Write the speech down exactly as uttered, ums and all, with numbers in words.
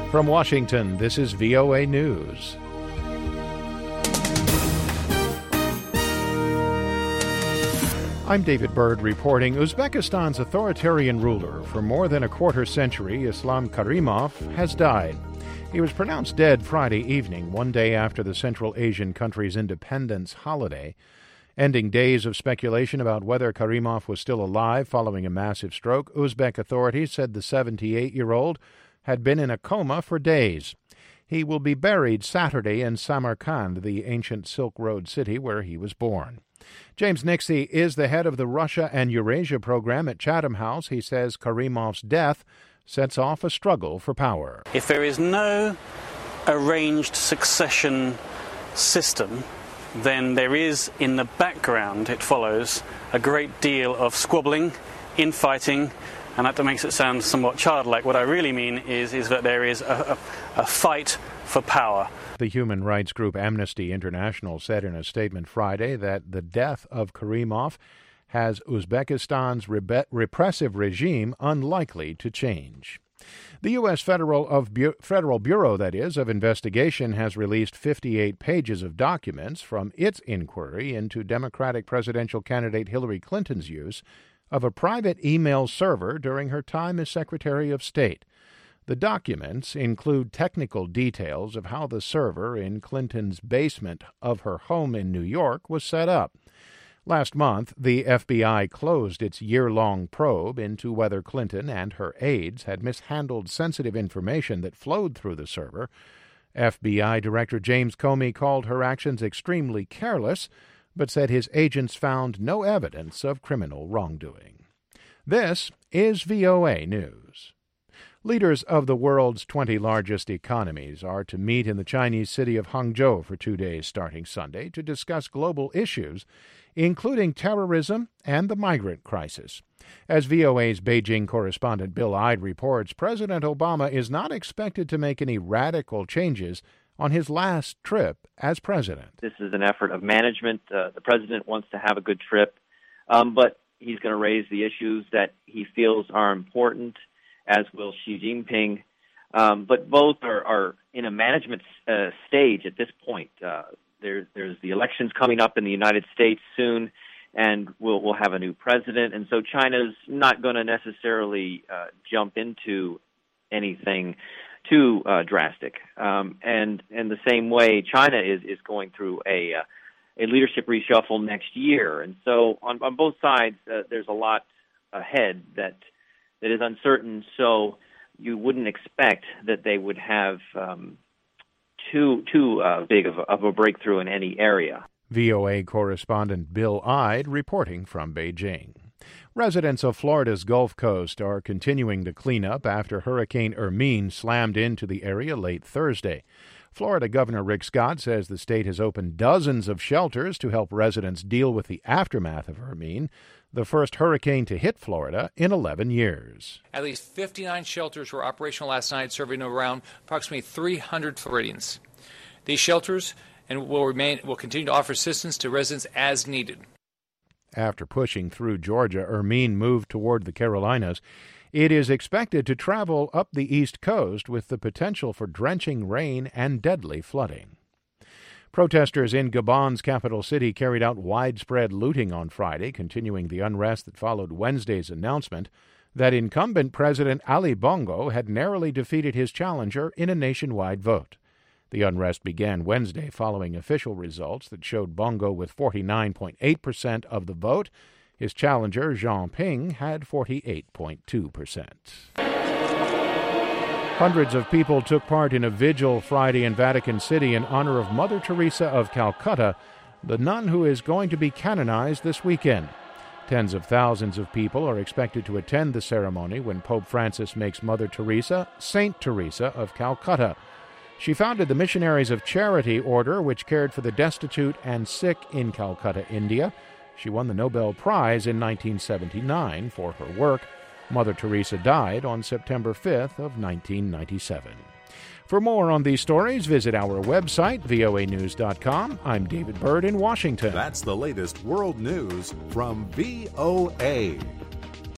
From Washington, this is V O A News. I'm David Byrd reporting. Uzbekistan's authoritarian ruler for more than a quarter century, Islam Karimov, has died. He was pronounced dead Friday evening, one day after the Central Asian country's independence holiday, ending days of speculation about whether Karimov was still alive following a massive stroke. Uzbek authorities said the seventy-eight-year-old had been in a coma for days. He will be buried Saturday in Samarkand, the ancient Silk Road city where he was born. James Nixie is the head of the Russia and Eurasia program at Chatham House. He says Karimov's death sets off a struggle for power. If there is no arranged succession system, then there is in the background, it follows, a great deal of squabbling, infighting, and that makes it sound somewhat childlike. What I really mean is, is that there is a, a, a fight for power. The human rights group Amnesty International said in a statement Friday that the death of Karimov has Uzbekistan's rebe- repressive regime unlikely to change. The U S Federal, of Bu- Federal Bureau, that is, of Investigation has released fifty-eight pages of documents from its inquiry into Democratic presidential candidate Hillary Clinton's use of a private email server during her time as Secretary of State. The documents include technical details of how the server in Clinton's basement of her home in New York was set up. Last month, the F B I closed its year-long probe into whether Clinton and her aides had mishandled sensitive information that flowed through the server. F B I Director James Comey called her actions extremely careless, but said his agents found no evidence of criminal wrongdoing. This is V O A News. Leaders of the world's twenty largest economies are to meet in the Chinese city of Hangzhou for two days starting Sunday to discuss global issues, including terrorism and the migrant crisis. As V O A's Beijing correspondent Bill Ide reports, President Obama is not expected to make any radical changes on his last trip as president. This is an effort of management. Uh, the president wants to have a good trip, um, but he's going to raise the issues that he feels are important, as will Xi Jinping. Um, but both are, are in a management uh, stage at this point. Uh, there, there's the elections coming up in the United States soon, and we'll, we'll have a new president. And so China's not going to necessarily uh, jump into anything too uh, drastic. Um, and in the same way, China is, is going through a, uh, a leadership reshuffle next year. And so on, on both sides, uh, there's a lot ahead that that is uncertain, so you wouldn't expect that they would have um, too too uh, big of a, of a breakthrough in any area. V O A correspondent Bill Ide reporting from Beijing. Residents of Florida's Gulf Coast are continuing the cleanup after Hurricane Hermine slammed into the area late Thursday. Florida Governor Rick Scott says the state has opened dozens of shelters to help residents deal with the aftermath of Hermine, the first hurricane to hit Florida in eleven years. At least fifty-nine shelters were operational last night, serving around approximately three hundred Floridians. These shelters and will remain will continue to offer assistance to residents as needed. After pushing through Georgia, Hermine moved toward the Carolinas. It is expected to travel up the East Coast with the potential for drenching rain and deadly flooding. Protesters in Gabon's capital city carried out widespread looting on Friday, continuing the unrest that followed Wednesday's announcement that incumbent President Ali Bongo had narrowly defeated his challenger in a nationwide vote. The unrest began Wednesday following official results that showed Bongo with forty-nine point eight percent of the vote. His challenger, Jean Ping, had forty-eight point two percent. Hundreds of people took part in a vigil Friday in Vatican City in honor of Mother Teresa of Calcutta, the nun who is going to be canonized this weekend. Tens of thousands of people are expected to attend the ceremony when Pope Francis makes Mother Teresa Saint Teresa of Calcutta. She founded the Missionaries of Charity Order, which cared for the destitute and sick in Calcutta, India. She won the Nobel Prize in nineteen seventy-nine for her work. Mother Teresa died on September fifth of nineteen ninety-seven. For more on these stories, visit our website, V O A news dot com. I'm David Byrd in Washington. That's the latest world news from V O A.